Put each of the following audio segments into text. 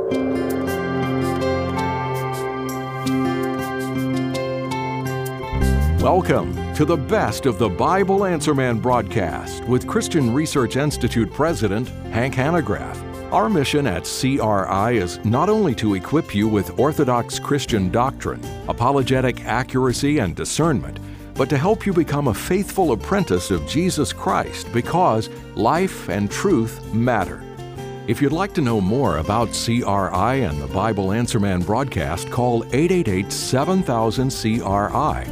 Welcome to the best of the Bible Answer Man broadcast with Christian Research Institute President Hank Hanegraaff. Our mission at CRI is not only to equip you with orthodox Christian doctrine, apologetic accuracy, and discernment, but to help you become a faithful apprentice of Jesus Christ because life and truth matter. If you'd like to know more about CRI and the Bible Answer Man broadcast, call 888-7000-CRI,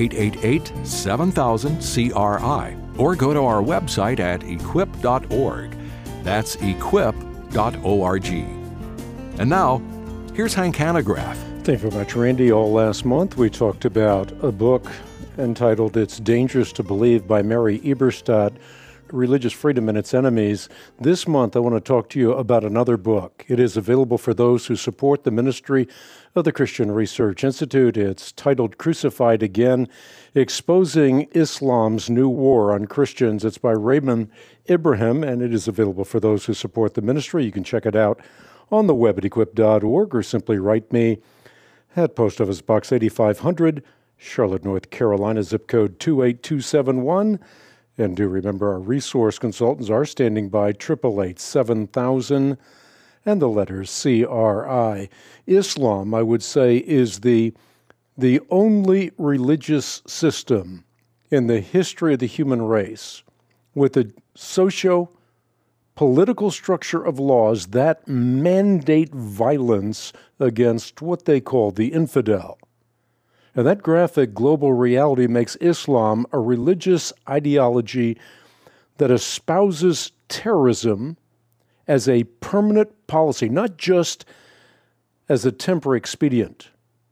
888-7000-CRI, or go to our website at equip.org. That's equip.org. And now, here's Hank Hanegraaff. Thank you very much, Randy. All last month, we talked about a book entitled It's Dangerous to Believe by Mary Eberstadt, Religious Freedom and Its Enemies. This month, I want to talk to you about another book. It is available for those who support the ministry of the Christian Research Institute. It's titled Crucified Again, Exposing Islam's New War on Christians. It's by Raymond Ibrahim, and it is available for those who support the ministry. You can check it out on the web at equip.org or simply write me at Post Office Box 8500, Charlotte, North Carolina, zip code 28271. And do remember our resource consultants are standing by, 888-7000 and the letters CRI. Islam, I would say, is the only religious system in the history of the human race with a socio-political structure of laws that mandate violence against what they call the infidel. And that graphic global reality makes Islam a religious ideology that espouses terrorism as a permanent policy, not just as a temporary expedient.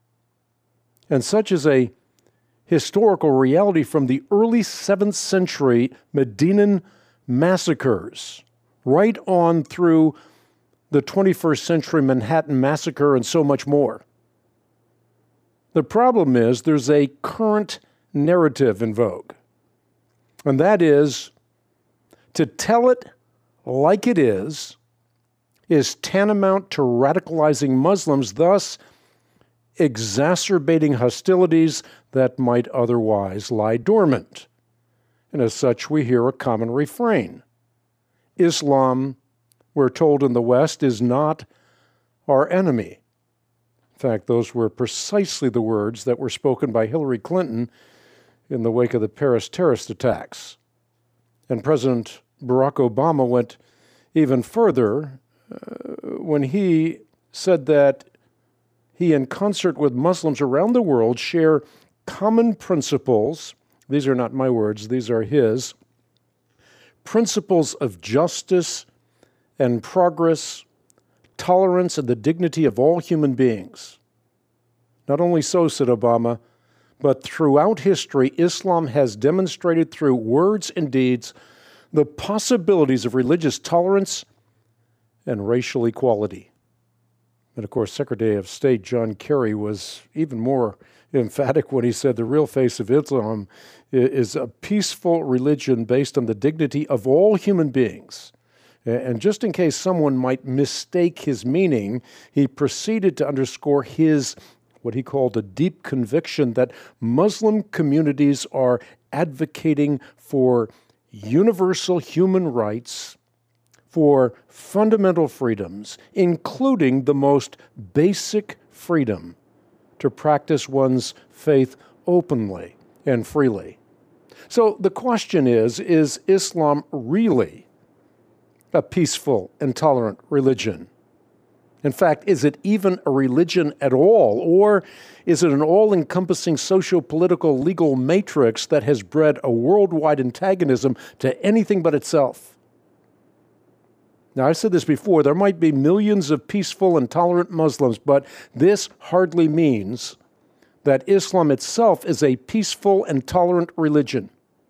And such is a historical reality from the early 7th century Medinan massacres, right on through the 21st century Manhattan Massacre and so much more. The problem is there's a current narrative in vogue, and that is to tell it like it is tantamount to radicalizing Muslims, thus exacerbating hostilities that might otherwise lie dormant. And as such, we hear a common refrain. Islam, we're told in the West, is not our enemy. In fact, those were precisely the words that were spoken by Hillary Clinton in the wake of the Paris terrorist attacks. And President Barack Obama went even further when he said that he, in concert with Muslims around the world, share common principles. These are not my words, these are his. Principles of justice and progress, tolerance, and the dignity of all human beings. Not only so, said Obama, but throughout history, Islam has demonstrated through words and deeds the possibilities of religious tolerance and racial equality. And of course, Secretary of State John Kerry was even more emphatic when he said the real face of Islam is a peaceful religion based on the dignity of all human beings. And just in case someone might mistake his meaning, he proceeded to underscore his, what he called a deep conviction that Muslim communities are advocating for universal human rights, for fundamental freedoms, including the most basic freedom to practice one's faith openly and freely. So the question is Islam really a peaceful and tolerant religion? In fact, is it even a religion at all? Or is it an all-encompassing socio-political legal matrix that has bred a worldwide antagonism to anything but itself? Now, I've said this before, there might be millions of peaceful and tolerant Muslims, but this hardly means that Islam itself is a peaceful and tolerant religion.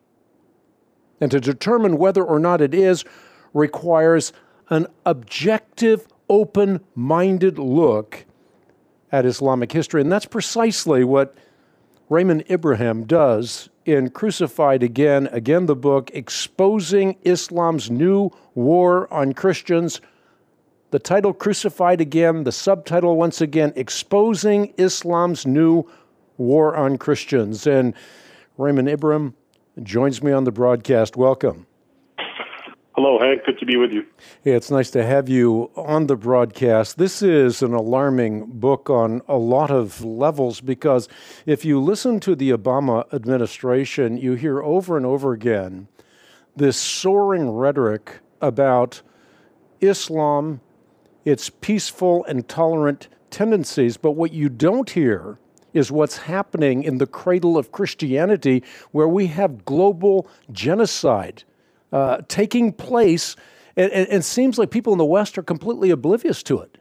And to determine whether or not it is requires an objective, open-minded look at Islamic history. And that's precisely what Raymond Ibrahim does in Crucified Again, the book exposing Islam's new war on Christians, The title, Crucified Again, the subtitle, once again, Exposing Islam's New War on Christians. And Raymond Ibrahim joins me on the broadcast. Welcome. Hello, Hank. Good to be with you. Yeah, it's nice to have you on the broadcast. This is an alarming book on a lot of levels because if you listen to the Obama administration, you hear over and over again this soaring rhetoric about Islam, its peaceful and tolerant tendencies. But what you don't hear is what's happening in the cradle of Christianity, where we have global genocide taking place, and it seems like people in the West are completely oblivious to it.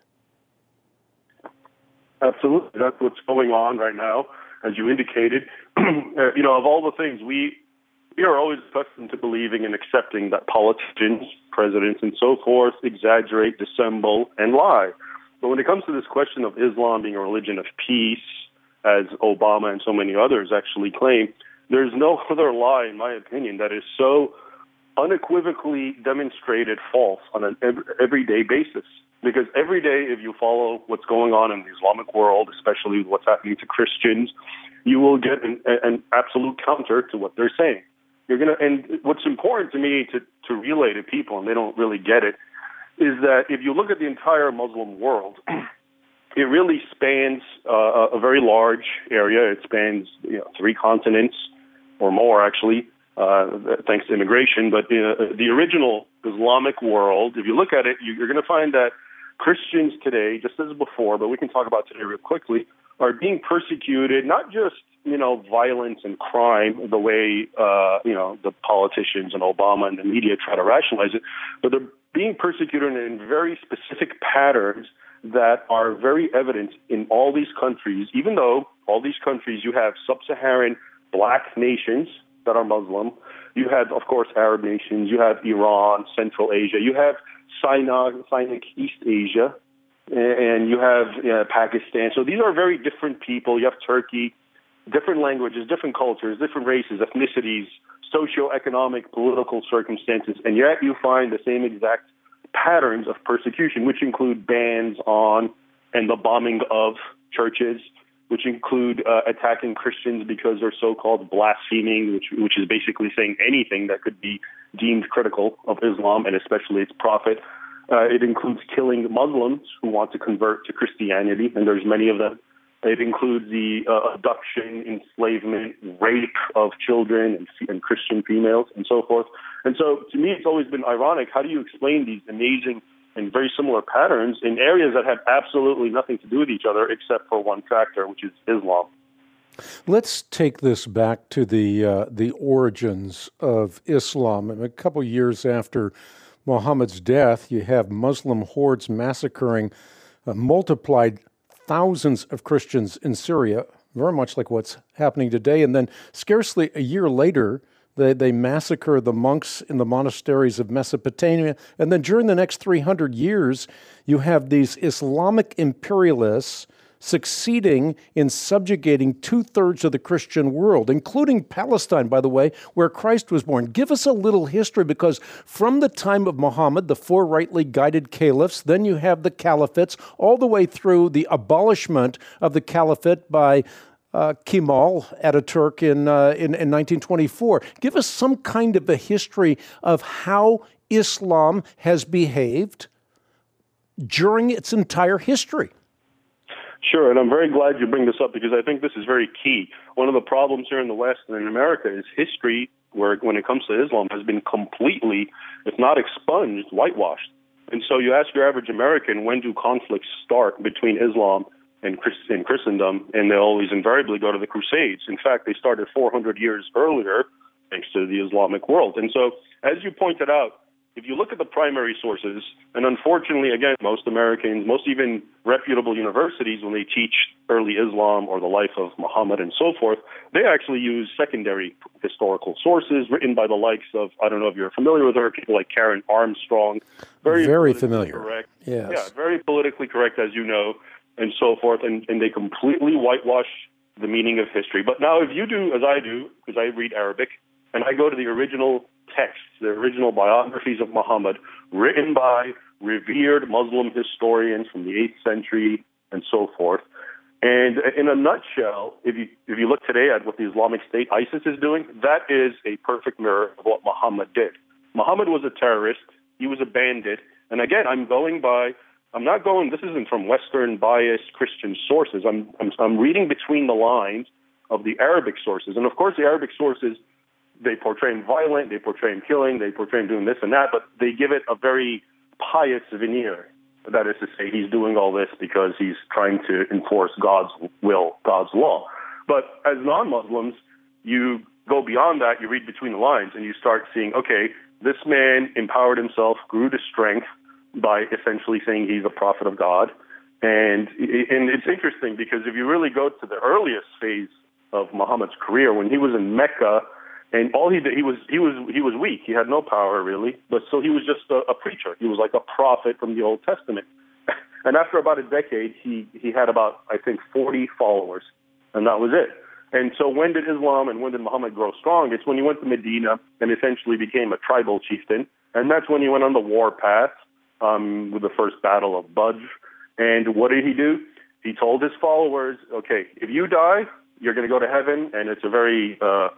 Absolutely. That's what's going on right now, as you indicated. Of all the things, we are always accustomed to believing and accepting that politicians, presidents, and so forth exaggerate, dissemble, and lie. But when it comes to this question of Islam being a religion of peace, as Obama and so many others actually claim, there's no other lie, in my opinion, that is so unequivocally demonstrated false on an everyday basis. Because every day, if you follow what's going on in the Islamic world, especially what's happening to Christians, you will get an absolute counter to what they're saying. And what's important to me to relay to people, and they don't really get it, is that if you look at the entire Muslim world, it really spans a very large area. It spans 3 continents or more, actually, thanks to immigration. But the original Islamic world, if you look at it, you're going to find that Christians today, just as before, but we can talk about today real quickly, are being persecuted, not just, violence and crime, the way, the politicians and Obama and the media try to rationalize it, but they're being persecuted in very specific patterns that are very evident in all these countries, even though all these countries, you have sub-Saharan black nations that are Muslim, you have, of course, Arab nations, you have Iran, Central Asia, you have Sinaitic East Asia, and you have Pakistan. So these are very different people. You have Turkey, different languages, different cultures, different races, ethnicities, socioeconomic, political circumstances, and yet you find the same exact patterns of persecution, which include bans on and the bombing of churches, which include attacking Christians because they're so-called blaspheming, which is basically saying anything that could be deemed critical of Islam and especially its prophet. It includes killing Muslims who want to convert to Christianity, and there's many of them. It includes the abduction, enslavement, rape of children and Christian females and so forth. And so to me, it's always been ironic. How do you explain these amazing and very similar patterns in areas that have absolutely nothing to do with each other except for one factor, which is Islam? Let's take this back to the origins of Islam. A couple years after Muhammad's death, you have Muslim hordes massacring multiplied thousands of Christians in Syria, very much like what's happening today. And then scarcely a year later, they massacre the monks in the monasteries of Mesopotamia. And then during the next 300 years, you have these Islamic imperialists succeeding in subjugating 2/3 of the Christian world, including Palestine, by the way, where Christ was born. Give us a little history, because from the time of Muhammad, the 4 rightly guided caliphs, then you have the caliphates, all the way through the abolishment of the caliphate by Kemal Ataturk in 1924. Give us some kind of a history of how Islam has behaved during its entire history. Sure, and I'm very glad you bring this up because I think this is very key. One of the problems here in the West and in America is history, when it comes to Islam, has been completely, if not expunged, whitewashed. And so you ask your average American, when do conflicts start between Islam and Christendom, and they always invariably go to the Crusades. In fact, they started 400 years earlier, thanks to the Islamic world. And so, as you pointed out, if you look at the primary sources, and unfortunately, again, most Americans, most even reputable universities, when they teach early Islam or the life of Muhammad and so forth, they actually use secondary historical sources written by the likes of, I don't know if you're familiar with her, people like Karen Armstrong. Very familiar. Correct. Yes. Yeah, very politically correct, as you know, and so forth, and they completely whitewash the meaning of history. But now if you do, as I do, because I read Arabic, and I go to the original texts, the original biographies of Muhammad, written by revered Muslim historians from the 8th century and so forth. And in a nutshell, if you look today at what the Islamic State, ISIS, is doing, that is a perfect mirror of what Muhammad did. Muhammad was a terrorist. He was a bandit. And again, this isn't from Western biased Christian sources. I'm reading between the lines of the Arabic sources. And of course, the Arabic sources, they portray him violent, they portray him killing, they portray him doing this and that, but they give it a very pious veneer. That is to say, he's doing all this because he's trying to enforce God's will, God's law. But as non-Muslims, you go beyond that, you read between the lines, and you start seeing, okay, this man empowered himself, grew to strength by essentially saying he's a prophet of God. And it's interesting because if you really go to the earliest phase of Muhammad's career, when he was in Mecca, and all he did, he was weak. He had no power really, but so he was just a preacher. He was like a prophet from the Old Testament. And after about a decade, he had about, I think, 40 followers, and that was it. And so when did Islam and when did Muhammad grow strong? It's when he went to Medina and essentially became a tribal chieftain, and that's when he went on the war path with the first battle of Badr. And what did he do? He told his followers, okay, if you die, you're going to go to heaven, and it's a very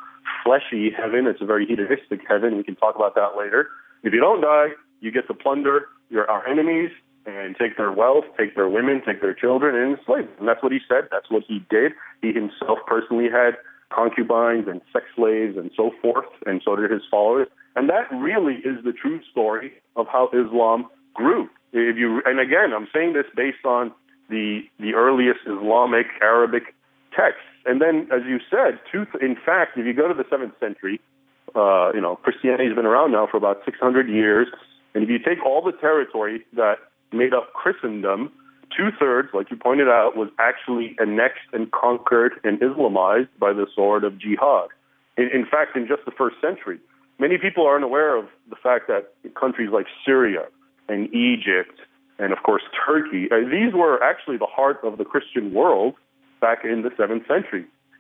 fleshy heaven. It's a very hedonistic heaven. We can talk about that later. If you don't die, you get to plunder our enemies and take their wealth, take their women, take their children, and enslave them. And that's what he said. That's what he did. He himself personally had concubines and sex slaves and so forth, and so did his followers. And that really is the true story of how Islam grew. And again, I'm saying this based on the earliest Islamic Arabic texts. And then, as you said, in fact, if you go to the 7th century, Christianity has been around now for about 600 years. And if you take all the territory that made up Christendom, 2/3, like you pointed out, was actually annexed and conquered and Islamized by the sword of jihad. In fact, in just the 1st century, many people aren't aware of the fact that countries like Syria and Egypt and, of course, Turkey, these were actually the heart of the Christian world back in the 7th century.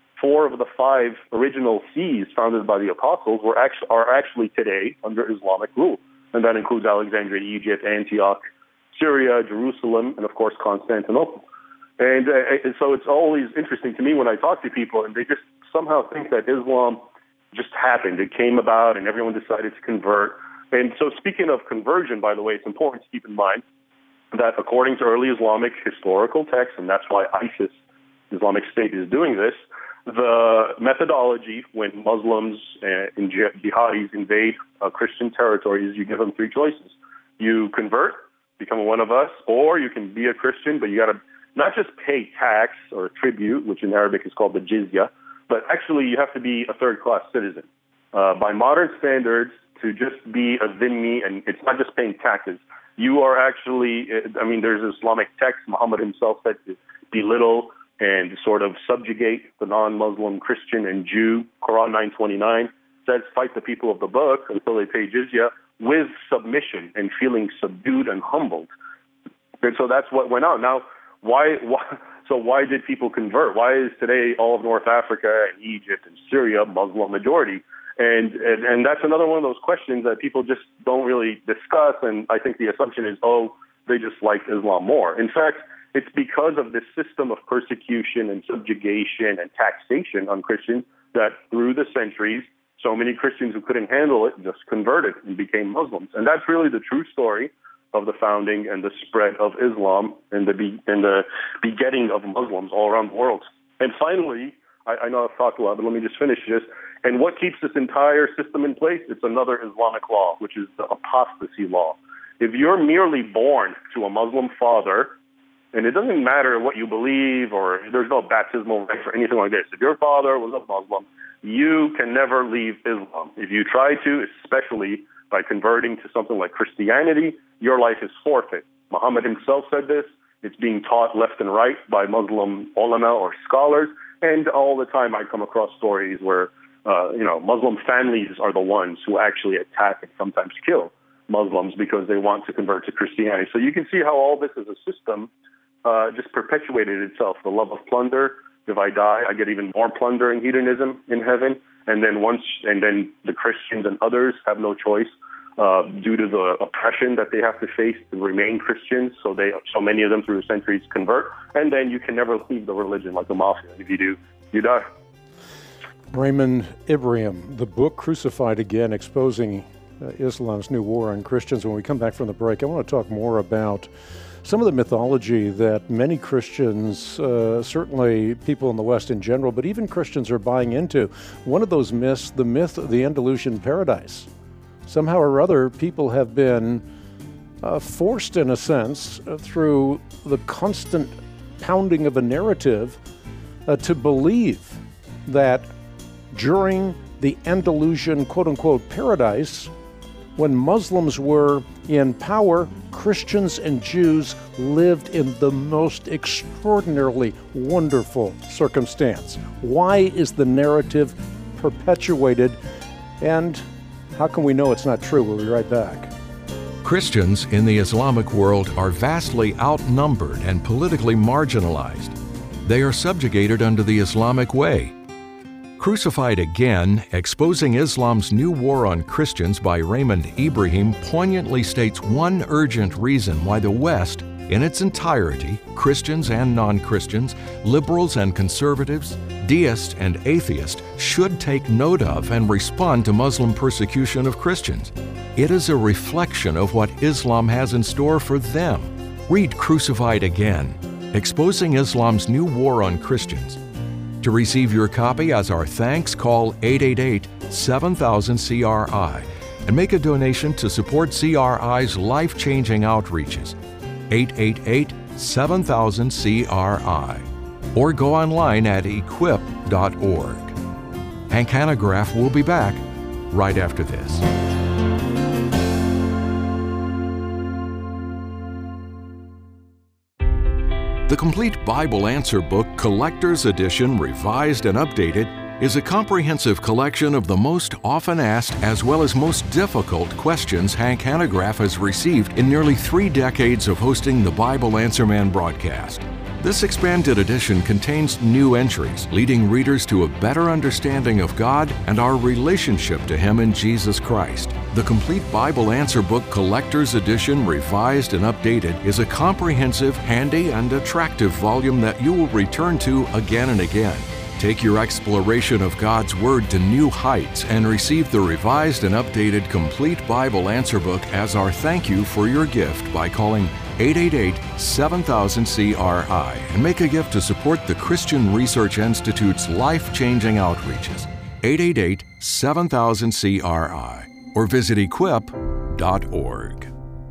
4 of the 5 original sees founded by the apostles are actually today under Islamic rule. And that includes Alexandria, Egypt, Antioch, Syria, Jerusalem, and of course Constantinople. And so it's always interesting to me when I talk to people and they just somehow think that Islam just happened. It came about and everyone decided to convert. And so speaking of conversion, by the way, it's important to keep in mind that according to early Islamic historical texts, and that's why ISIS, Islamic State, is doing this, the methodology when Muslims and jihadis invade Christian territories, you give them 3 choices. You convert, become one of us, or you can be a Christian, but you got to not just pay tax or tribute, which in Arabic is called the jizya, but actually you have to be a 3rd-class citizen. By modern standards, to just be a dhimmi, and it's not just paying taxes, you are actually, there's Islamic text, Muhammad himself said to belittle and sort of subjugate the non-Muslim Christian and Jew. Quran 9:29 says, fight the people of the book until they pay jizya with submission and feeling subdued and humbled. And so that's what went on. Now, why did people convert? Why is today all of North Africa and Egypt and Syria Muslim majority? And that's another one of those questions that people just don't really discuss. And I think the assumption is, they just like Islam more. In fact, it's because of this system of persecution and subjugation and taxation on Christians that through the centuries, so many Christians who couldn't handle it just converted and became Muslims. And that's really the true story of the founding and the spread of Islam and the begetting of Muslims all around the world. And finally, I know I've talked a lot, but let me just finish this. And what keeps this entire system in place? It's another Islamic law, which is the apostasy law. If you're merely born to a Muslim father, and it doesn't matter what you believe or there's no baptismal rite or anything like this. If your father was a Muslim, you can never leave Islam. If you try to, especially by converting to something like Christianity, your life is forfeit. Muhammad himself said this. It's being taught left and right by Muslim ulama or scholars. And all the time I come across stories where, Muslim families are the ones who actually attack and sometimes kill Muslims because they want to convert to Christianity. So you can see how all this as a system just perpetuated itself. The love of plunder. If I die, I get even more plunder and hedonism in heaven. And then the Christians and others have no choice due to the oppression that they have to face to remain Christians. So many of them through the centuries convert, and then you can never leave the religion like the mafia. If you do, you die. Raymond Ibrahim, the book Crucified Again, Exposing Islam's New War on Christians. When we come back from the break, I want to talk more about some of the mythology that many Christians, certainly people in the West in general, but even Christians are buying into. One of those myths, the myth of the Andalusian paradise. Somehow or other, people have been forced, in a sense, through the constant pounding of a narrative, to believe that during the Andalusian quote-unquote paradise, when Muslims were in power, Christians and Jews lived in the most extraordinarily wonderful circumstance. Why is the narrative perpetuated, and how can we know it's not true? We'll be right back. Christians in the Islamic world are vastly outnumbered and politically marginalized. They are subjugated under the Islamic way. Crucified Again, Exposing Islam's New War on Christians by Raymond Ibrahim poignantly states one urgent reason why the West, in its entirety, Christians and non-Christians, liberals and conservatives, deists and atheists, should take note of and respond to Muslim persecution of Christians. It is a reflection of what Islam has in store for them. Read Crucified Again, Exposing Islam's New War on Christians. To receive your copy as our thanks, call 888-7000-CRI and make a donation to support CRI's life-changing outreaches. 888-7000-CRI. Or go online at equip.org. Hank Hanegraaff will be back right after this. The Complete Bible Answer Book Collector's Edition, Revised and Updated, is a comprehensive collection of the most often asked as well as most difficult questions Hank Hanegraaff has received in nearly 3 decades of hosting the Bible Answer Man broadcast. This expanded edition contains new entries, leading readers to a better understanding of God and our relationship to Him in Jesus Christ. The Complete Bible Answer Book Collector's Edition, Revised and Updated, is a comprehensive, handy, and attractive volume that you will return to again and again. Take your exploration of God's Word to new heights and receive the revised and updated Complete Bible Answer Book as our thank you for your gift by calling 888-7000-CRI and make a gift to support the Christian Research Institute's life-changing outreaches. 888-7000-CRI or visit equip.org.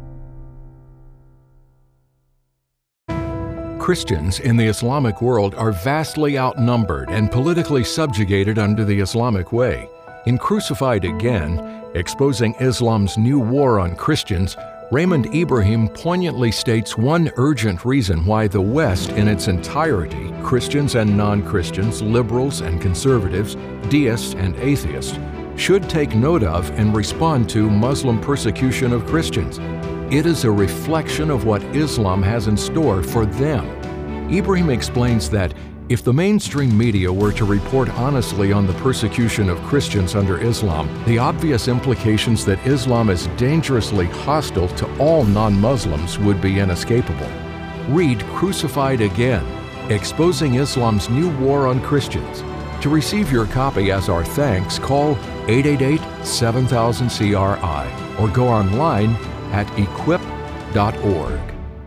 Christians in the Islamic world are vastly outnumbered and politically subjugated under the Islamic way. In Crucified Again, Exposing Islam's New War on Christians, Raymond Ibrahim poignantly states one urgent reason why the West in its entirety, Christians and non-Christians, liberals and conservatives, deists and atheists, should take note of and respond to Muslim persecution of Christians. It is a reflection of what Islam has in store for them. Ibrahim explains that if the mainstream media were to report honestly on the persecution of Christians under Islam, the obvious implications that Islam is dangerously hostile to all non-Muslims would be inescapable. Read Crucified Again, Exposing Islam's New War on Christians. To receive your copy as our thanks, call 888-7000-CRI or go online at equip.org.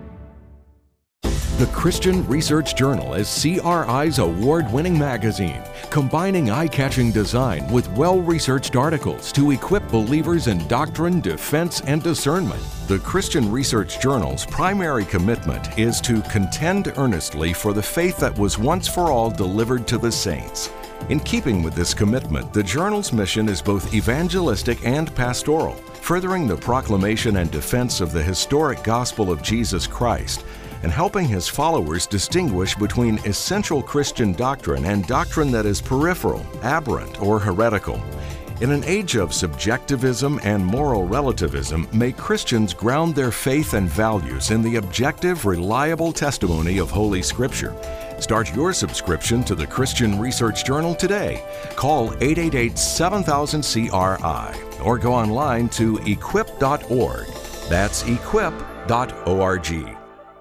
The Christian Research Journal is CRI's award-winning magazine, combining eye-catching design with well-researched articles to equip believers in doctrine, defense, and discernment. The Christian Research Journal's primary commitment is to contend earnestly for the faith that was once for all delivered to the saints. In keeping with this commitment, the journal's mission is both evangelistic and pastoral, furthering the proclamation and defense of the historic gospel of Jesus Christ, and helping his followers distinguish between essential Christian doctrine and doctrine that is peripheral, aberrant, or heretical. In an age of subjectivism and moral relativism, may Christians ground their faith and values in the objective, reliable testimony of Holy Scripture. Start your subscription to the Christian Research Journal today. Call 888-7000-CRI or go online to equip.org. That's equip.org.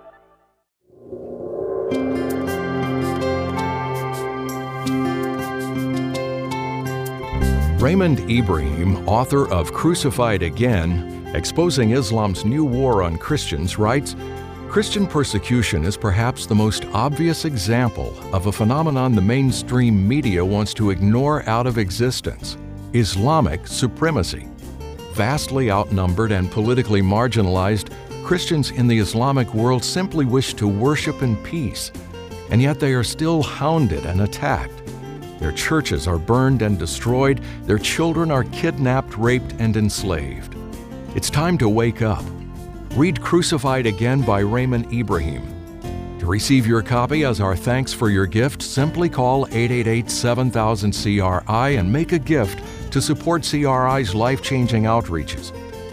Raymond Ibrahim, author of Crucified Again, Exposing Islam's New War on Christians, writes, Christian persecution is perhaps the most obvious example of a phenomenon the mainstream media wants to ignore out of existence: Islamic supremacy. Vastly outnumbered and politically marginalized, Christians in the Islamic world simply wish to worship in peace, and yet they are still hounded and attacked. Their churches are burned and destroyed, their children are kidnapped, raped, and enslaved. It's time to wake up. Read Crucified Again by Raymond Ibrahim. To receive your copy as our thanks for your gift, simply call 888-7000-CRI and make a gift to support CRI's life-changing outreaches.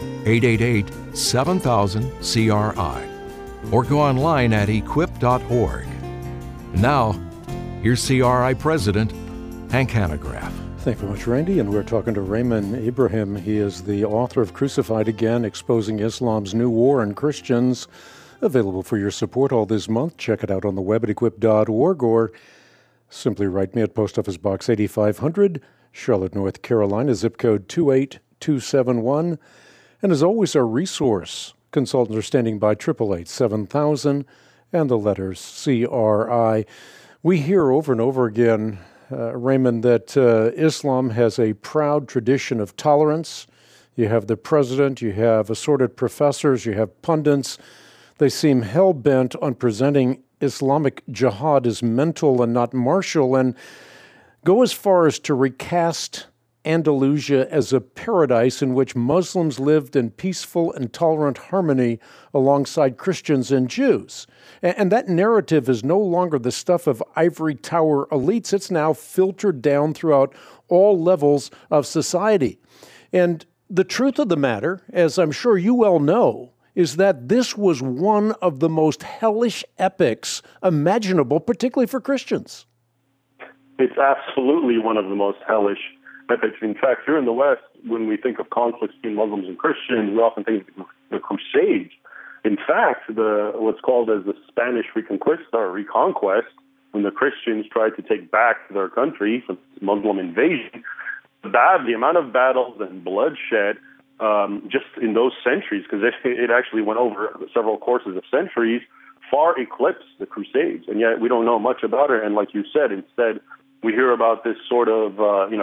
888-7000-CRI. Or go online at equip.org. Now, here's CRI President Hank Hanegraaff. Thank you very much, Randy. And we're talking to Raymond Ibrahim. He is the author of Crucified Again, Exposing Islam's New War on Christians. Available for your support all this month. Check it out on the web at equip.org or simply write me at Post Office Box 8500, Charlotte, North Carolina, zip code 28271. And as always, our resource consultants are standing by, 888-7000 and the letters CRI. We hear over and over again, Raymond, that Islam has a proud tradition of tolerance. You have the president, you have assorted professors, you have pundits. They seem hell-bent on presenting Islamic jihad as mental and not martial, and go as far as to recast Andalusia as a paradise in which Muslims lived in peaceful and tolerant harmony alongside Christians and Jews. And that narrative is no longer the stuff of ivory tower elites. It's now filtered down throughout all levels of society. And the truth of the matter, as I'm sure you well know, is that this was one of the most hellish epics imaginable, particularly for Christians. It's absolutely one of the most hellish epics. In fact, here in the West, when we think of conflicts between Muslims and Christians, we often think of the Crusades. In fact, what's called as the Spanish Reconquista or Reconquest, when the Christians tried to take back their country from Muslim invasion, the amount of battles and bloodshed just in those centuries, because it actually went over several courses of centuries, far eclipsed the Crusades. And yet we don't know much about it. And like you said, instead, we hear about this sort of,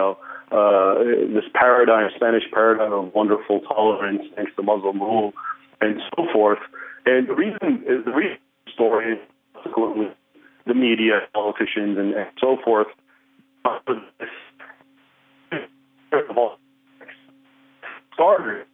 this paradigm, Spanish paradigm of wonderful tolerance thanks to Muslim rule and so forth. And the reason story is consequently the media, politicians, and so forth, started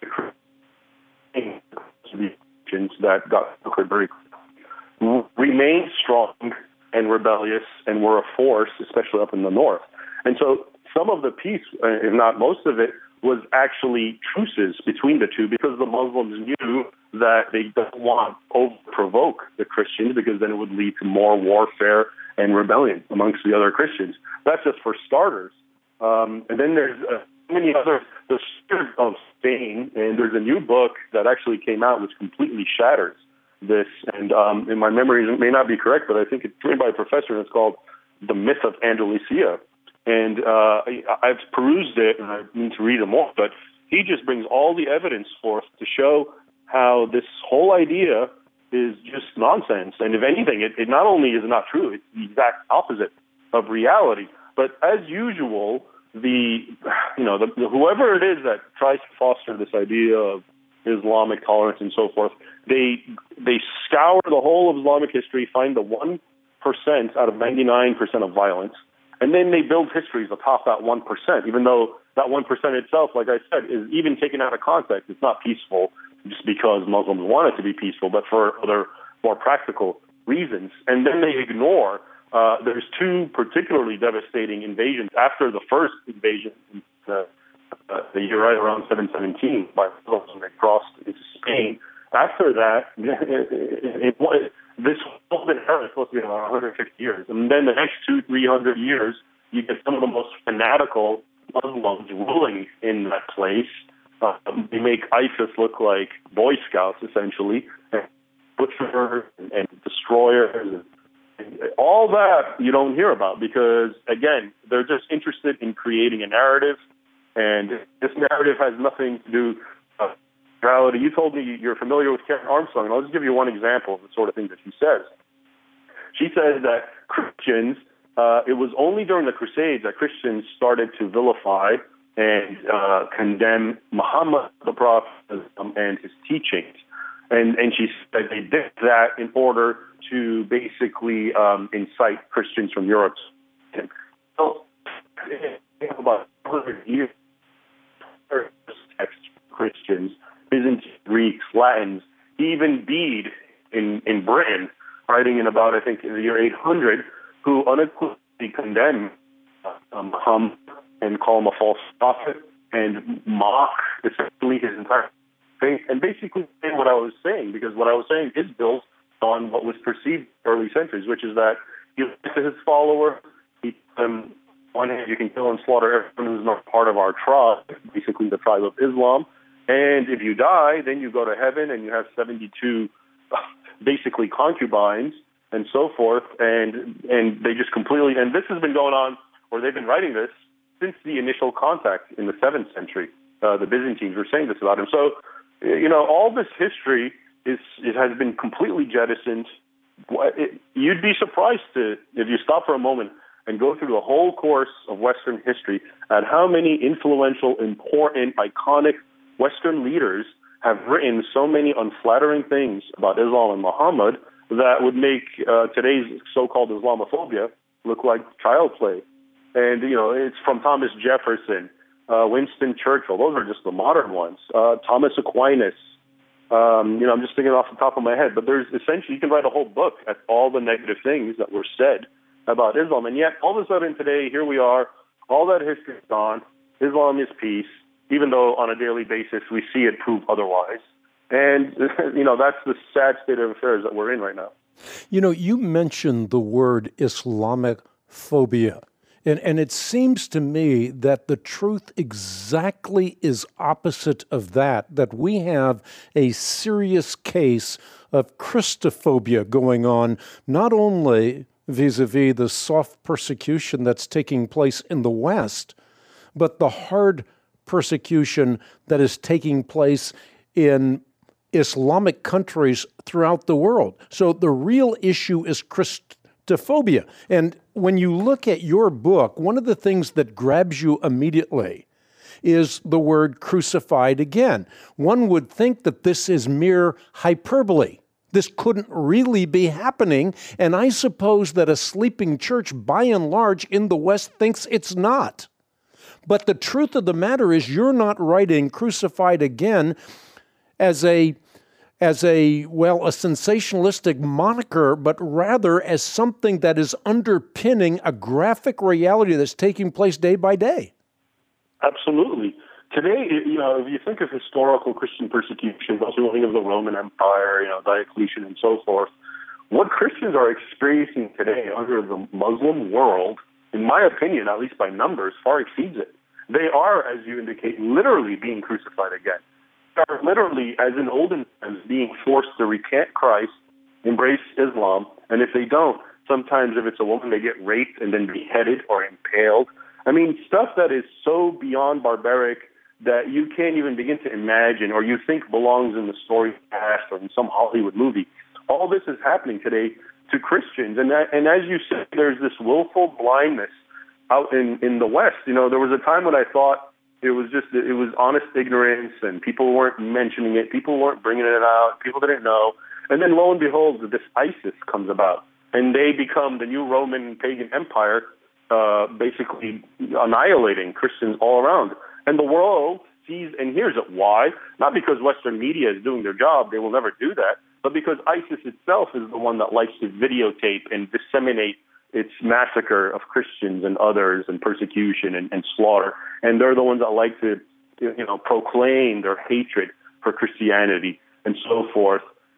that got conquered very quickly, remained strong and rebellious and were a force, especially up in the north. And so some of the peace, if not most of it, was actually truces between the two, because the Muslims knew that they don't want to over-provoke the Christians, because then it would lead to more warfare and rebellion amongst the other Christians. That's just for starters. And then there's many others. The Spirit of Spain, and there's a new book that actually came out which completely shatters this. And in my memory, it may not be correct, but I think it's written by a professor, and it's called The Myth of Andalusia. And I've perused it, and I need to read it more, but he just brings all the evidence forth to show how this whole idea is just nonsense. And if anything, it not only is not true, it's the exact opposite of reality. But as usual, whoever it is that tries to foster this idea of Islamic tolerance and so forth, they scour the whole of Islamic history, find the 1% out of 99% of violence, and then they build histories atop that 1%, even though that 1% itself, like I said, is even taken out of context. It's not peaceful just because Muslims want it to be peaceful, but for other more practical reasons. And then they ignore there's two particularly devastating invasions after the first invasion, the year right around 717 by Muslims that crossed into Spain. After that, this whole inheritance supposed to be about 150 years. And then the next 200-300 years, you get some of the most fanatical Muslims ruling in that place. They make ISIS look like Boy Scouts, essentially, and butchers and destroyers. And all that you don't hear about because, again, they're just interested in creating a narrative, and this narrative has nothing to do with reality. You told me you're familiar with Karen Armstrong, and I'll just give you one example of the sort of thing that she says. She says that Christians, it was only during the Crusades that Christians started to vilify and condemn Muhammad, the Prophet, and his teachings. And she said they did that in order to basically incite Christians from Europe. So, about 100 years, text Christians, Byzantine Greeks, Latins, even Bede in Britain, writing in about, I think, the year 800, who unequivocally condemn Muhammad and call him a false prophet and mock essentially his entire faith, and basically say what I was saying, because what I was saying is built on what was perceived in early centuries, which is that he lied to his followers. On one hand, you can kill and slaughter everyone who's not part of our tribe, basically the tribe of Islam, and if you die, then you go to heaven and you have 72 basically concubines and so forth, and they just completely, and this has been going on, or they've been writing this since the initial contact in the 7th century. The Byzantines were saying this about him. So, all this history it has been completely jettisoned. You'd be surprised if you stop for a moment and go through the whole course of Western history at how many influential, important, iconic Western leaders have written so many unflattering things about Islam and Muhammad that would make today's so-called Islamophobia look like child play. And, it's from Thomas Jefferson, Winston Churchill. Those are just the modern ones. Thomas Aquinas. I'm just thinking off the top of my head. But there's essentially, you can write a whole book at all the negative things that were said about Islam. And yet, all of a sudden today, here we are, all that history is gone. Islam is peace, even though on a daily basis we see it prove otherwise. And, that's the sad state of affairs that we're in right now. You mentioned the word Islamic phobia. And it seems to me that the truth exactly is opposite of that we have a serious case of Christophobia going on, not only vis-a-vis the soft persecution that's taking place in the West, but the hard persecution that is taking place in Islamic countries throughout the world. So the real issue is Christophobia. And when you look at your book, one of the things that grabs you immediately is the word crucified again. One would think that this is mere hyperbole. This couldn't really be happening, and I suppose that a sleeping church, by and large, in the West thinks it's not. But the truth of the matter is you're not writing crucified again as a sensationalistic moniker, but rather as something that is underpinning a graphic reality that's taking place day by day. Absolutely. Today, if you think of historical Christian persecution, the ruling of the Roman Empire, Diocletian and so forth, what Christians are experiencing today under the Muslim world, in my opinion, at least by numbers, far exceeds it. They are, as you indicate, literally being crucified again. Are literally, as in olden times, being forced to recant Christ, embrace Islam, and if they don't, sometimes if it's a woman, they get raped and then beheaded or impaled. I mean, stuff that is so beyond barbaric that you can't even begin to imagine or you think belongs in the story past or in some Hollywood movie. All this is happening today to Christians, and as you said, there's this willful blindness out in the West. There was a time when I thought it was honest ignorance, and people weren't mentioning it. People weren't bringing it out. People didn't know. And then lo and behold, this ISIS comes about, and they become the new Roman pagan empire, basically annihilating Christians all around. And the world sees and hears it. Why? Not because Western media is doing their job. They will never do that. But because ISIS itself is the one that likes to videotape and disseminate its massacre of Christians and others and persecution and slaughter. And they're the ones that like to, proclaim their hatred for Christianity and so forth.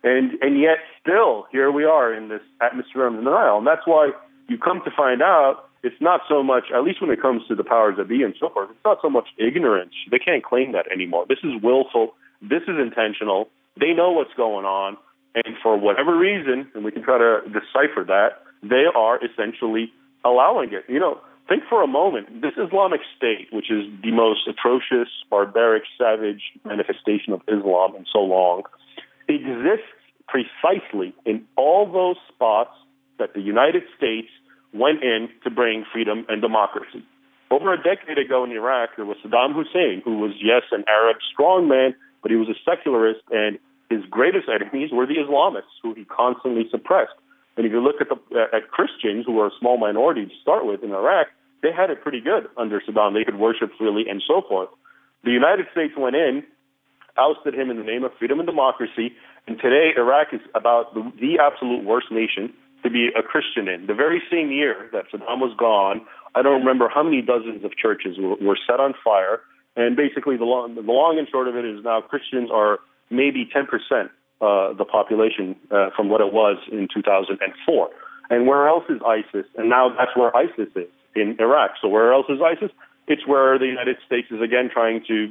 And yet still, here we are in this atmosphere of denial. And that's why you come to find out it's not so much, at least when it comes to the powers that be and so forth, it's not so much ignorance. They can't claim that anymore. This is willful. This is intentional. They know what's going on. And for whatever reason, and we can try to decipher that, they are essentially allowing it. Think for a moment, this Islamic State, which is the most atrocious, barbaric, savage manifestation of Islam in so long, exists precisely in all those spots that the United States went in to bring freedom and democracy. Over a decade ago in Iraq, there was Saddam Hussein, who was, yes, an Arab strongman, but he was a secularist, and his greatest enemies were the Islamists, who he constantly suppressed. And if you look at Christians, who were a small minority to start with in Iraq, they had it pretty good under Saddam. They could worship freely and so forth. The United States went in, ousted him in the name of freedom and democracy, and today Iraq is about the absolute worst nation to be a Christian in. The very same year that Saddam was gone, I don't remember how many dozens of churches were set on fire, and basically the long and short of it is now Christians are maybe 10% the population from what it was in 2004. And where else is ISIS? And now that's where ISIS is, in Iraq. So where else is ISIS? It's where the United States is again trying to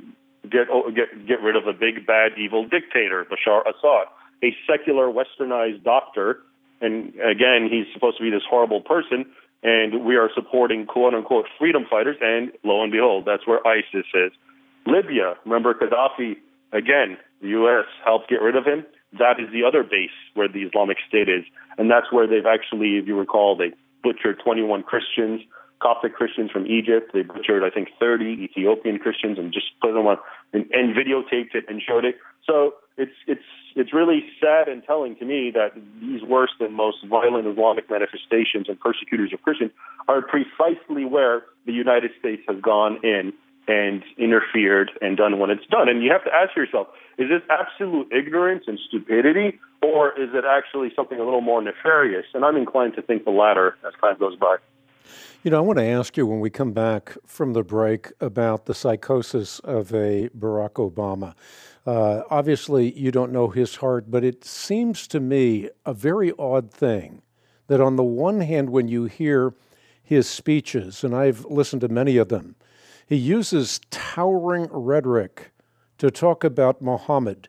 get rid of a big, bad, evil dictator, Bashar Assad, a secular, westernized doctor. And again, he's supposed to be this horrible person, and we are supporting quote-unquote freedom fighters, and lo and behold, that's where ISIS is. Libya, remember Gaddafi, again, the U.S. helped get rid of him. That is the other base where the Islamic State is, and that's where they've actually, if you recall, they butchered 21 Christians, Coptic Christians from Egypt. They butchered, I think, 30 Ethiopian Christians and just put them on and videotaped it and showed it. So it's really sad and telling to me that these worst and most violent Islamic manifestations and persecutors of Christians are precisely where the United States has gone in and interfered and done what it's done. And you have to ask yourself, is this absolute ignorance and stupidity, or is it actually something a little more nefarious? And I'm inclined to think the latter as time goes by. I want to ask you when we come back from the break about the psychosis of a Barack Obama. Obviously, you don't know his heart, but it seems to me a very odd thing that on the one hand, when you hear his speeches, and I've listened to many of them, he uses towering rhetoric to talk about Muhammad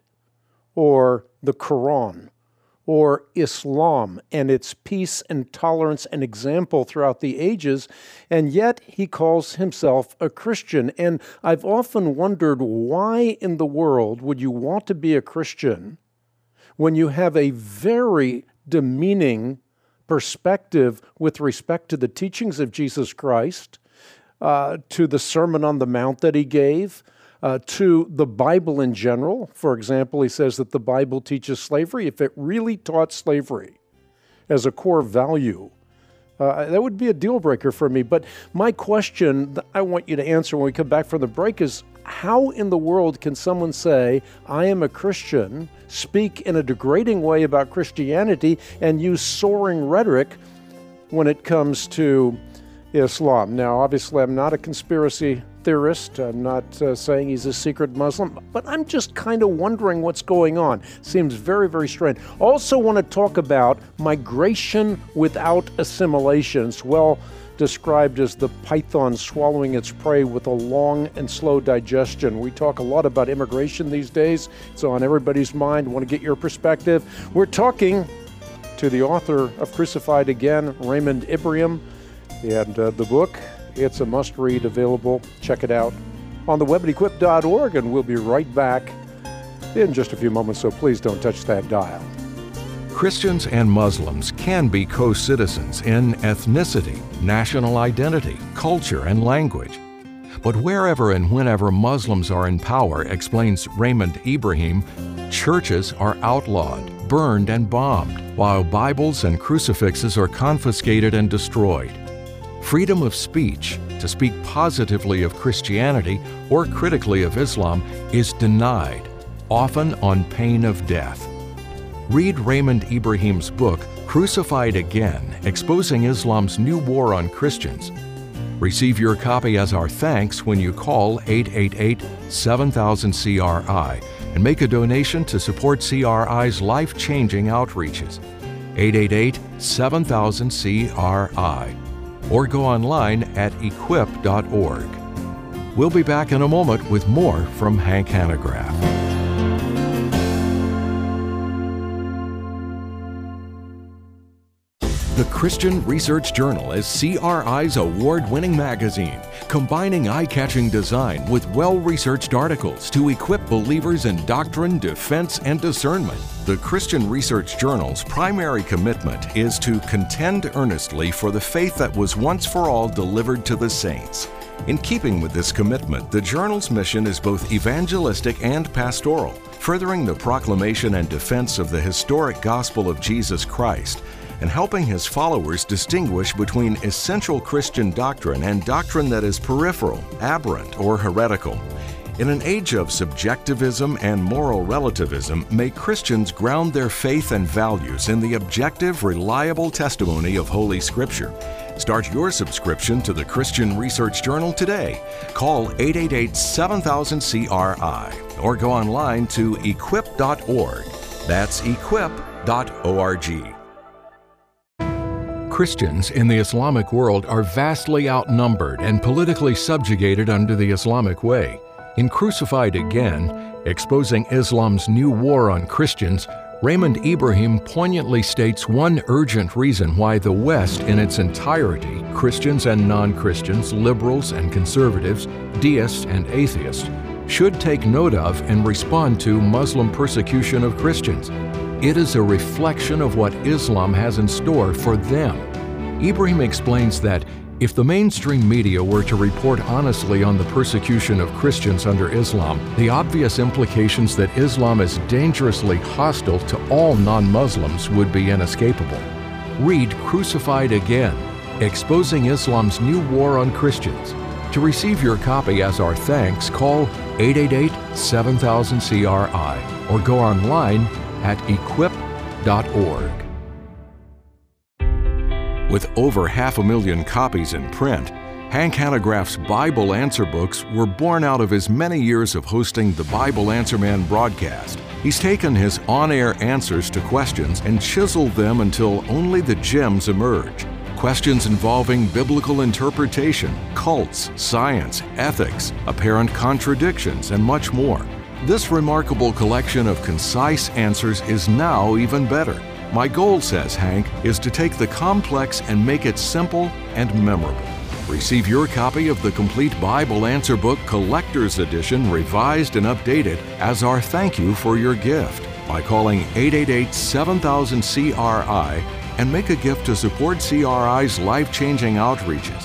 or the Quran or Islam and its peace and tolerance and example throughout the ages, and yet he calls himself a Christian. And I've often wondered, why in the world would you want to be a Christian when you have a very demeaning perspective with respect to the teachings of Jesus Christ, to the Sermon on the Mount that he gave, to the Bible in general? For example, he says that the Bible teaches slavery. If it really taught slavery as a core value, that would be a deal breaker for me. But my question that I want you to answer when we come back from the break is, how in the world can someone say, I am a Christian, speak in a degrading way about Christianity, and use soaring rhetoric when it comes to Islam? Now, obviously, I'm not a conspiracy theorist. I'm not saying he's a secret Muslim, but I'm just kind of wondering what's going on. Seems very, very strange. Also want to talk about migration without assimilation. It's well described as the python swallowing its prey with a long and slow digestion. We talk a lot about immigration these days. It's on everybody's mind. I want to get your perspective. We're talking to the author of Crucified Again, Raymond Ibrahim, and the book, it's a must-read, available. Check it out on the web at equip.org, and we'll be right back in just a few moments, so please don't touch that dial. Christians and Muslims can be co-citizens in ethnicity, national identity, culture, and language. But wherever and whenever Muslims are in power, explains Raymond Ibrahim, churches are outlawed, burned, and bombed, while Bibles and crucifixes are confiscated and destroyed. Freedom of speech, to speak positively of Christianity or critically of Islam, is denied, often on pain of death. Read Raymond Ibrahim's book, Crucified Again, Exposing Islam's New War on Christians. Receive your copy as our thanks when you call 888-7000-CRI and make a donation to support CRI's life-changing outreaches. 888-7000-CRI, or go online at equip.org. We'll be back in a moment with more from Hank Hanegraaff. The Christian Research Journal is CRI's award-winning magazine, combining eye-catching design with well-researched articles to equip believers in doctrine, defense, and discernment. The Christian Research Journal's primary commitment is to contend earnestly for the faith that was once for all delivered to the saints. In keeping with this commitment, the journal's mission is both evangelistic and pastoral, furthering the proclamation and defense of the historic gospel of Jesus Christ, and helping his followers distinguish between essential Christian doctrine and doctrine that is peripheral, aberrant, or heretical. In an age of subjectivism and moral relativism, may Christians ground their faith and values in the objective, reliable testimony of Holy Scripture. Start your subscription to the Christian Research Journal today. Call 888-7000-CRI or go online to equip.org. That's equip.org. Christians in the Islamic world are vastly outnumbered and politically subjugated under the Islamic way. In Crucified Again, Exposing Islam's New War on Christians, Raymond Ibrahim poignantly states one urgent reason why the West in its entirety, Christians and non-Christians, liberals and conservatives, deists and atheists, should take note of and respond to Muslim persecution of Christians. It is a reflection of what Islam has in store for them. Ibrahim explains that if the mainstream media were to report honestly on the persecution of Christians under Islam, the obvious implications that Islam is dangerously hostile to all non-Muslims would be inescapable. Read Crucified Again, Exposing Islam's New War on Christians. To receive your copy as our thanks, call 888-7000-CRI or go online at equip.org. With over 500,000 copies in print, Hank Hanegraaff's Bible Answer books were born out of his many years of hosting the Bible Answer Man broadcast. He's taken his on-air answers to questions and chiseled them until only the gems emerge. Questions involving biblical interpretation, cults, science, ethics, apparent contradictions, and much more. This remarkable collection of concise answers is now even better. My goal, says Hank, is to take the complex and make it simple and memorable. Receive your copy of the complete Bible Answer Book Collector's Edition, revised and updated, as our thank you for your gift by calling 888-7000-CRI and make a gift to support CRI's life-changing outreaches.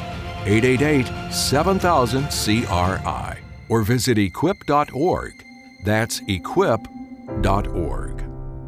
888-7000-CRI or visit equip.org. That's equip.org.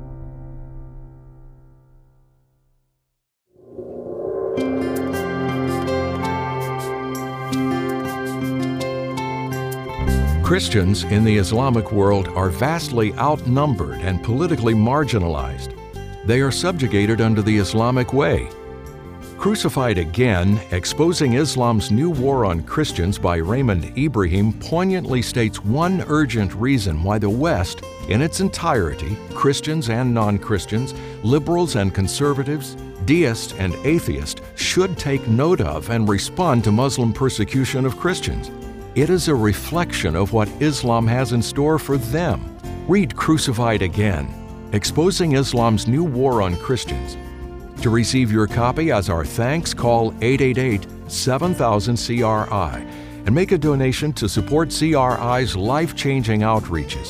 Christians in the Islamic world are vastly outnumbered and politically marginalized. They are subjugated under the Islamic way. Crucified Again, Exposing Islam's New War on Christians by Raymond Ibrahim poignantly states one urgent reason why the West, in its entirety, Christians and non-Christians, liberals and conservatives, deists and atheists, should take note of and respond to Muslim persecution of Christians. It is a reflection of what Islam has in store for them. Read Crucified Again, Exposing Islam's New War on Christians. To receive your copy as our thanks, call 888-7000-CRI and make a donation to support CRI's life-changing outreaches.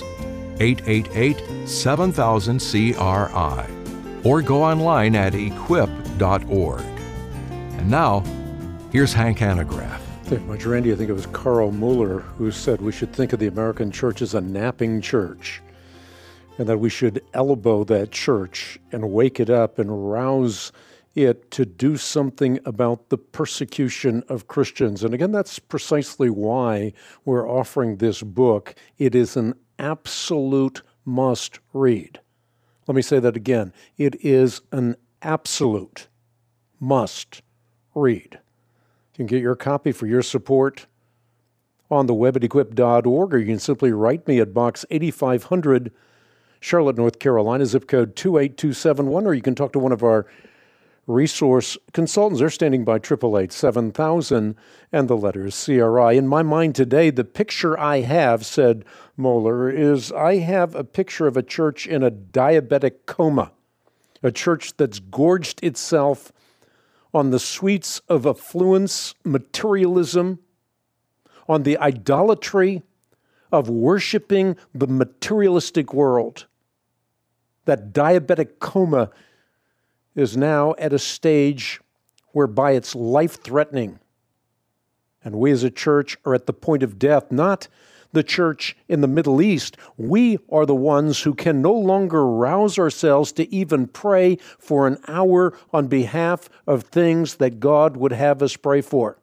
888-7000-CRI or go online at equip.org. And now, here's Hank Hanegraaff. Much, Randy, I think it was Carl Mueller who said we should think of the American church as a napping church, and that we should elbow that church and wake it up and rouse it to do something about the persecution of Christians. And again, that's precisely why we're offering this book. It is an absolute must read. Let me say that again. It is an absolute must read. You can get your copy for your support on the web at equip.org, or you can simply write me at Box 8500, Charlotte, North Carolina, zip code 28271, or you can talk to one of our resource consultants. They're standing by 888-7000 and the letters CRI. In my mind today, the picture I have, said Mohler, is I have a picture of a church in a diabetic coma, a church that's gorged itself on the sweets of affluence, materialism, on the idolatry of worshiping the materialistic world. That diabetic coma is now at a stage whereby it's life-threatening. And we as a church are at the point of death, not the church in the Middle East. We are the ones who can no longer rouse ourselves to even pray for an hour on behalf of things that God would have us pray for.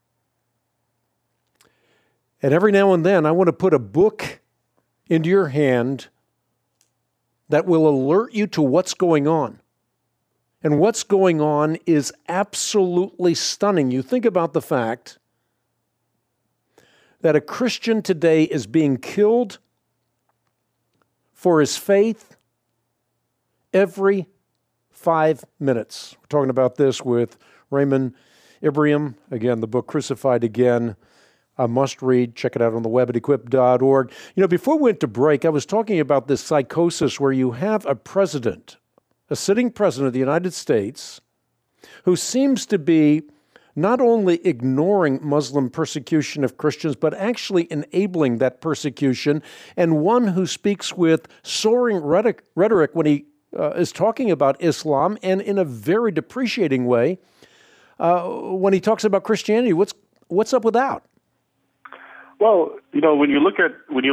And every now and then, I want to put a book into your hand that will alert you to what's going on. And what's going on is absolutely stunning. You think about the fact that a Christian today is being killed for his faith every 5 minutes. We're talking about this with Raymond Ibrahim. Again, the book Crucified Again, a must read. Check it out on the web at equip.org. Before we went to break, I was talking about this psychosis where you have a president, a sitting president of the United States, who seems to be not only ignoring Muslim persecution of Christians, but actually enabling that persecution, and one who speaks with soaring rhetoric when he is talking about Islam, and in a very depreciating way when he talks about Christianity. What's up with that? Well, when you look at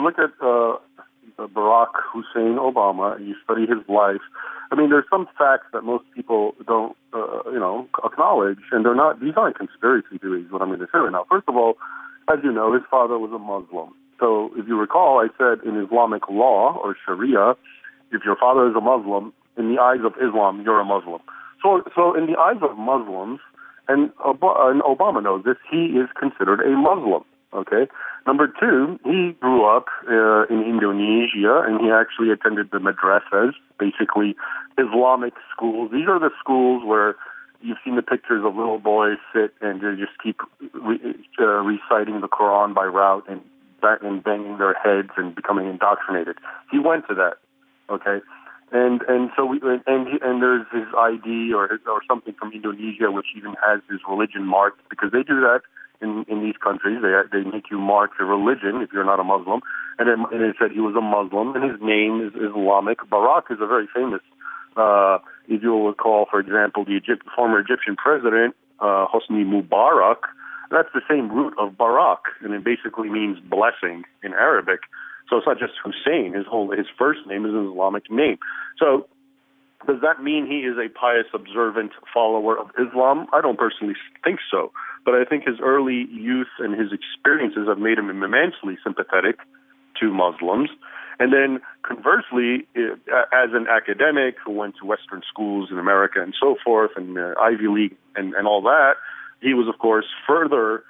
Barack Hussein Obama and you study his life, there's some facts that most people don't, acknowledge, and these aren't conspiracy theories, what I'm going to say right now. First of all, as you know, his father was a Muslim. So if you recall, I said in Islamic law or Sharia, if your father is a Muslim, in the eyes of Islam, you're a Muslim. So in the eyes of Muslims, and Obama knows this, he is considered a Muslim. Okay. Number two, he grew up in Indonesia, and he actually attended the madrasas, basically Islamic schools. These are the schools where you've seen the pictures of little boys sit and they just keep reciting the Quran by rote and banging their heads and becoming indoctrinated. He went to that. Okay. And there's his ID or something from Indonesia, which even has his religion marked, because they do that. In these countries, they make you mark your religion if you're not a Muslim. And it said he was a Muslim, and his name is Islamic. Barack is a very famous, if you'll recall, for example, the former Egyptian president, Hosni Mubarak. That's the same root of Barak, and it basically means blessing in Arabic. So it's not just Hussein. His first name is an Islamic name. So does that mean he is a pious, observant follower of Islam? I don't personally think so. But I think his early youth and his experiences have made him immensely sympathetic to Muslims. And then conversely, as an academic who went to Western schools in America and so forth, and Ivy League and all that, he was, of course, further,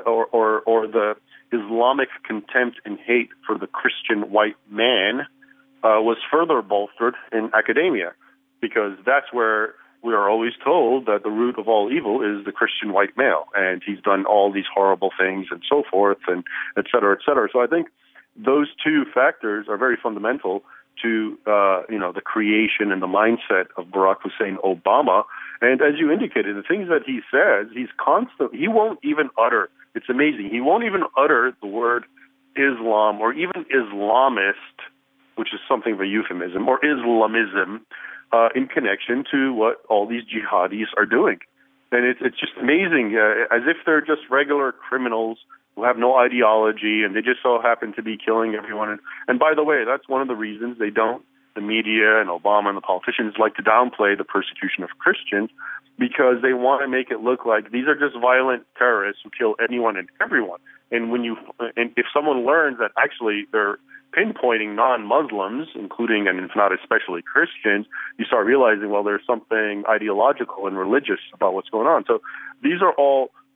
or the Islamic contempt and hate for the Christian white man was further bolstered in academia, because that's where we are always told that the root of all evil is the Christian white male, and he's done all these horrible things and so forth, and et cetera, et cetera. So I think those two factors are very fundamental to the creation and the mindset of Barack Hussein Obama. And as you indicated, the things that he says, he won't even utter. It's amazing. He won't even utter the word Islam or even Islamist, which is something of a euphemism, or Islamism, in connection to what all these jihadis are doing. And it's just amazing, as if they're just regular criminals who have no ideology, and they just so happen to be killing everyone. And by the way, that's one of the reasons the media and Obama and the politicians like to downplay the persecution of Christians, because they want to make it look like these are just violent terrorists who kill anyone and everyone. And if someone learns that actually they're pinpointing non-Muslims, including and if not especially Christians, you start realizing, well, there's something ideological and religious about what's going on. So these are all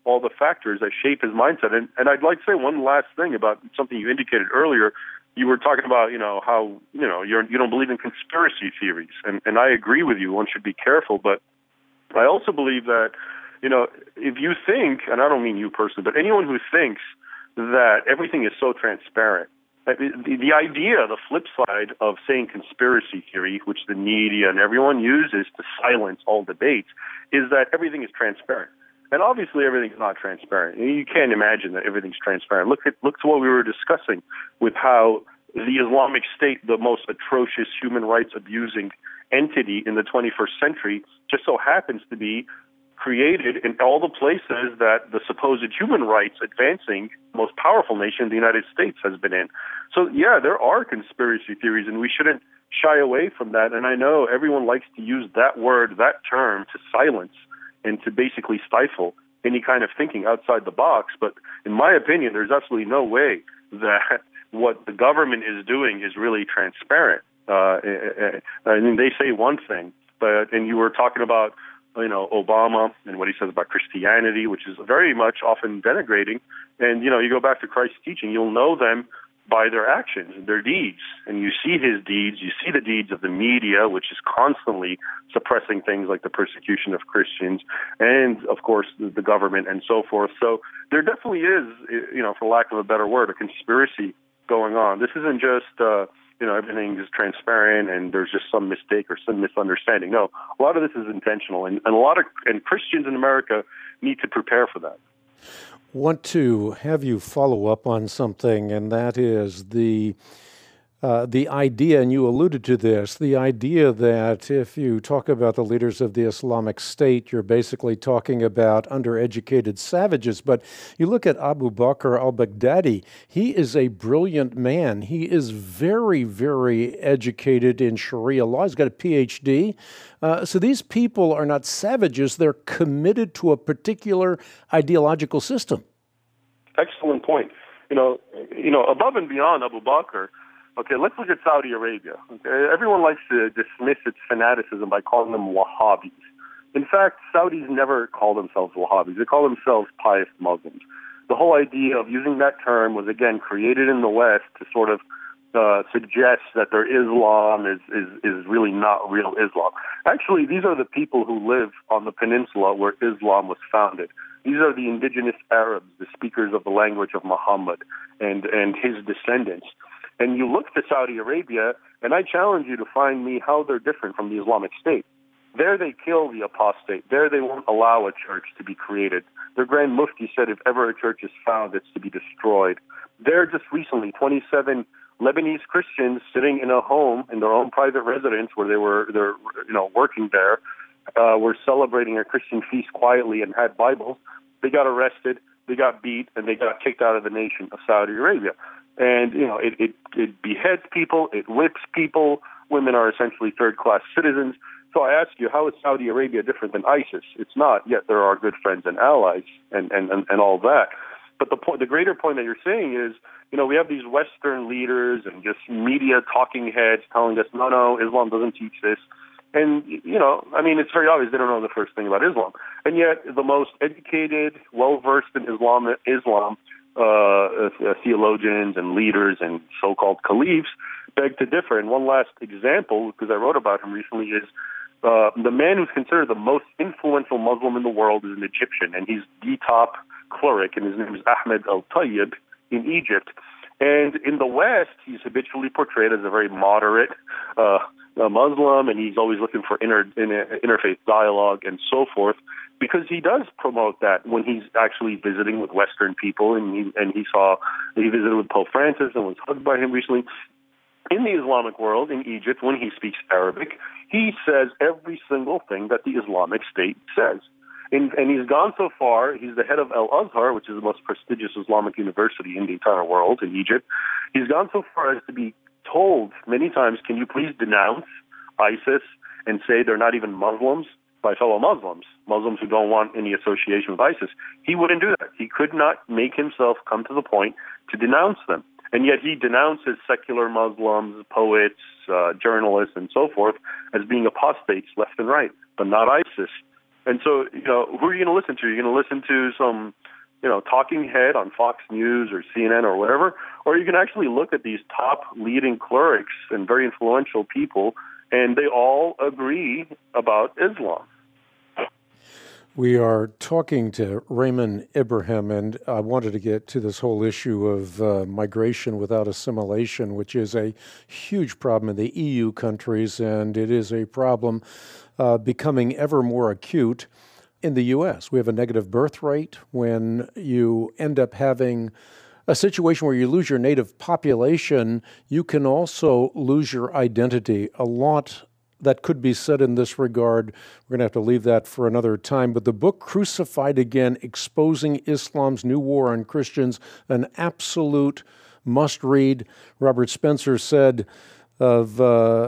all the factors that shape his mindset. And I'd like to say one last thing about something you indicated earlier. You were talking about, how, you don't believe in conspiracy theories. And I agree with you. One should be careful. But I also believe that, if you think, and I don't mean you personally, but anyone who thinks that everything is so transparent, the idea, the flip side of saying conspiracy theory, which the media and everyone uses to silence all debates, is that everything is transparent. And obviously everything's not transparent. You can't imagine that everything's transparent. Look to what we were discussing with how the Islamic State, the most atrocious human rights abusing entity in the 21st century, just so happens to be created in all the places that the supposed human rights advancing most powerful nation, the United States, has been in. So, yeah, there are conspiracy theories, and we shouldn't shy away from that. And I know everyone likes to use that word, that term, to silence and to basically stifle any kind of thinking outside the box. But in my opinion, there's absolutely no way that what the government is doing is really transparent. I mean, they say one thing, and you were talking about, Obama and what he says about Christianity, which is very much often denigrating. And, you go back to Christ's teaching, you'll know them by their actions and their deeds. And you see his deeds, you see the deeds of the media, which is constantly suppressing things like the persecution of Christians and, of course, the government and so forth. So there definitely is, for lack of a better word, a conspiracy going on. This isn't just, everything is transparent and there's just some mistake or some misunderstanding. No, a lot of this is intentional, and Christians in America need to prepare for that. Want to have you follow up on something, and that is the idea, and you alluded to this, the idea that if you talk about the leaders of the Islamic State, you're basically talking about undereducated savages. But you look at Abu Bakr al-Baghdadi, he is a brilliant man. He is very, very educated in Sharia law. He's got a PhD. So these people are not savages. They're committed to a particular ideological system. Excellent point. Above and beyond Abu Bakr, okay, let's look at Saudi Arabia. Okay? Everyone likes to dismiss its fanaticism by calling them Wahhabis. In fact, Saudis never call themselves Wahhabis. They call themselves pious Muslims. The whole idea of using that term was, again, created in the West to sort of suggest that their Islam is really not real Islam. Actually, these are the people who live on the peninsula where Islam was founded. These are the indigenous Arabs, the speakers of the language of Muhammad and his descendants. And you look to Saudi Arabia, and I challenge you to find me how they're different from the Islamic State. There they kill the apostate. There they won't allow a church to be created. Their Grand Mufti said if ever a church is found, it's to be destroyed. There just recently, 27 Lebanese Christians sitting in a home in their own private residence where they're working there, were celebrating a Christian feast quietly and had Bibles. They got arrested, they got beat, and they got kicked out of the nation of Saudi Arabia. And, it beheads people, it whips people. Women are essentially third-class citizens. So I ask you, how is Saudi Arabia different than ISIS? It's not, yet there are good friends and allies and all that. But the greater point that you're saying is, we have these Western leaders and just media talking heads telling us, no, Islam doesn't teach this. And, it's very obvious they don't know the first thing about Islam. And yet the most educated, well-versed in Islam theologians and leaders and so-called caliphs beg to differ. And one last example, because I wrote about him recently, is the man who's considered the most influential Muslim in the world is an Egyptian, and he's the top cleric, and his name is Ahmed al-Tayyib in Egypt. And in the West, he's habitually portrayed as a very moderate Muslim, and he's always looking for interfaith dialogue and so forth, because he does promote that when he's actually visiting with Western people, and he visited with Pope Francis and was hugged by him recently. In the Islamic world, in Egypt, when he speaks Arabic, he says every single thing that the Islamic State says. And he's gone so far, he's the head of Al-Azhar, which is the most prestigious Islamic university in the entire world, in Egypt. He's gone so far as to be told many times, can you please denounce ISIS and say they're not even Muslims by fellow Muslims who don't want any association with ISIS. He wouldn't do that. He could not make himself come to the point to denounce them. And yet he denounces secular Muslims, poets, journalists, and so forth as being apostates left and right, but not ISIS. And so, who are you going to listen to? Are you going to listen to some, talking head on Fox News or CNN or whatever? Or you can actually look at these top leading clerics and very influential people, and they all agree about Islam. We are talking to Raymond Ibrahim, and I wanted to get to this whole issue of migration without assimilation, which is a huge problem in the EU countries, and it is a problem becoming ever more acute in the U.S. We have a negative birth rate. When you end up having a situation where you lose your native population, you can also lose your identity. A lot that could be said in this regard. We're going to have to leave that for another time. But the book, Crucified Again, Exposing Islam's New War on Christians, an absolute must-read. Robert Spencer said of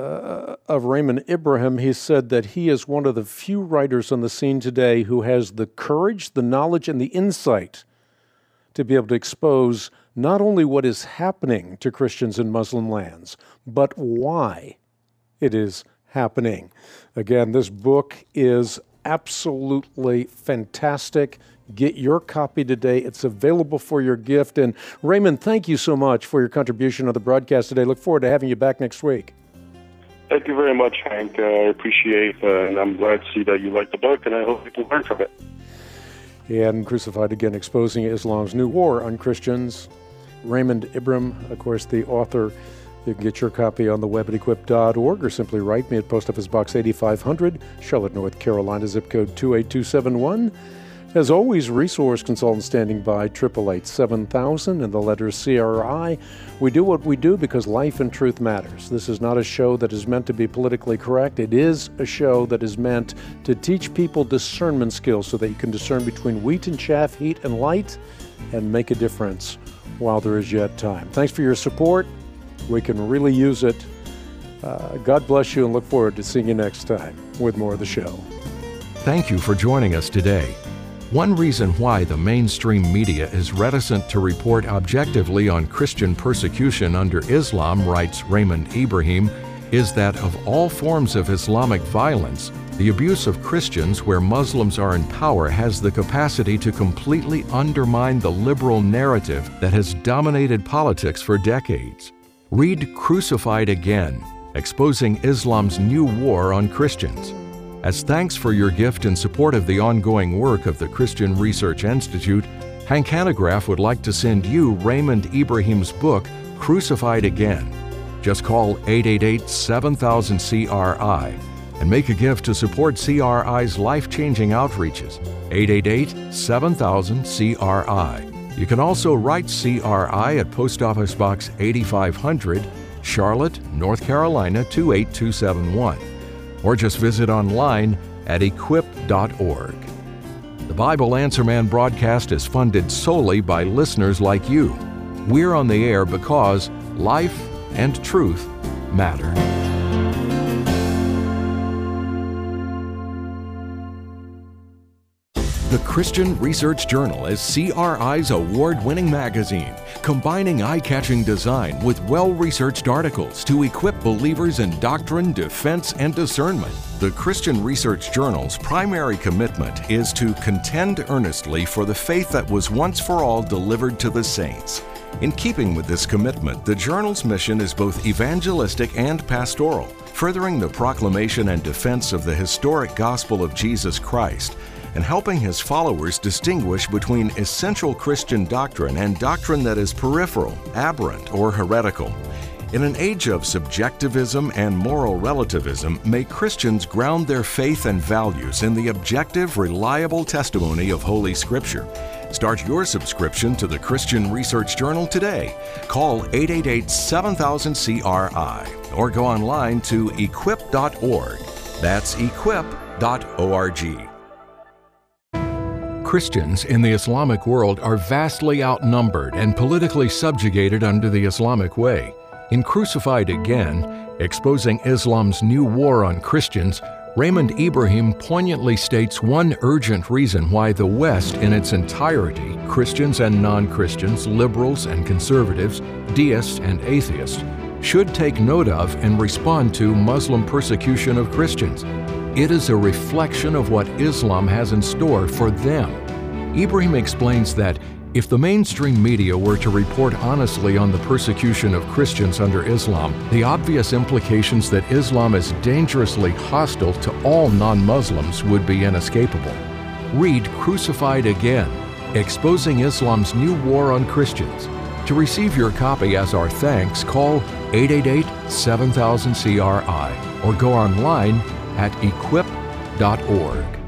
Raymond Ibrahim, he said that he is one of the few writers on the scene today who has the courage, the knowledge, and the insight to be able to expose not only what is happening to Christians in Muslim lands, but why it is happening. Again, this book is absolutely fantastic. Get your copy today. It's available for your gift. And Raymond, thank you so much for your contribution on the broadcast today. Look forward to having you back next week. Thank you very much, Hank. I appreciate and I'm glad to see that you like the book, and I hope you can learn from it. And Crucified Again, Exposing Islam's New War on Christians. Raymond Ibrahim, of course, the author. You can get your copy on the web at equip.org or simply write me at Post Office Box 8500, Charlotte, North Carolina, zip code 28271. As always, resource consultant standing by, 888-7000 and the letter CRI. We do what we do because life and truth matters. This is not a show that is meant to be politically correct. It is a show that is meant to teach people discernment skills so that you can discern between wheat and chaff, heat and light, and make a difference while there is yet time. Thanks for your support. We can really use it. God bless you, and look forward to seeing you next time with more of the show. Thank you for joining us today. One reason why the mainstream media is reticent to report objectively on Christian persecution under Islam, writes Raymond Ibrahim, is that of all forms of Islamic violence, the abuse of Christians where Muslims are in power has the capacity to completely undermine the liberal narrative that has dominated politics for decades. Read Crucified Again, Exposing Islam's New War on Christians. As thanks for your gift in support of the ongoing work of the Christian Research Institute, Hank Hanegraaff would like to send you Raymond Ibrahim's book, Crucified Again. Just call 888-7000-CRI and make a gift to support CRI's life-changing outreaches, 888-7000-CRI. You can also write CRI at Post Office Box 8500, Charlotte, North Carolina 28271, or just visit online at equip.org. The Bible Answer Man broadcast is funded solely by listeners like you. We're on the air because life and truth matter. The Christian Research Journal is CRI's award-winning magazine, combining eye-catching design with well-researched articles to equip believers in doctrine, defense, and discernment. The Christian Research Journal's primary commitment is to contend earnestly for the faith that was once for all delivered to the saints. In keeping with this commitment, the journal's mission is both evangelistic and pastoral, furthering the proclamation and defense of the historic gospel of Jesus Christ, and helping his followers distinguish between essential Christian doctrine and doctrine that is peripheral, aberrant, or heretical. In an age of subjectivism and moral relativism, may Christians ground their faith and values in the objective, reliable testimony of Holy Scripture. Start your subscription to the Christian Research Journal today. Call 888-7000-CRI or go online to equip.org. That's equip.org. Christians in the Islamic world are vastly outnumbered and politically subjugated under the Islamic way. In Crucified Again, Exposing Islam's New War on Christians, Raymond Ibrahim poignantly states one urgent reason why the West in its entirety, Christians and non-Christians, liberals and conservatives, deists and atheists, should take note of and respond to Muslim persecution of Christians. It is a reflection of what Islam has in store for them. Ibrahim explains that if the mainstream media were to report honestly on the persecution of Christians under Islam, the obvious implications that Islam is dangerously hostile to all non-Muslims would be inescapable. Read Crucified Again, Exposing Islam's New War on Christians. To receive your copy as our thanks, call 888-7000-CRI or go online at equip.org.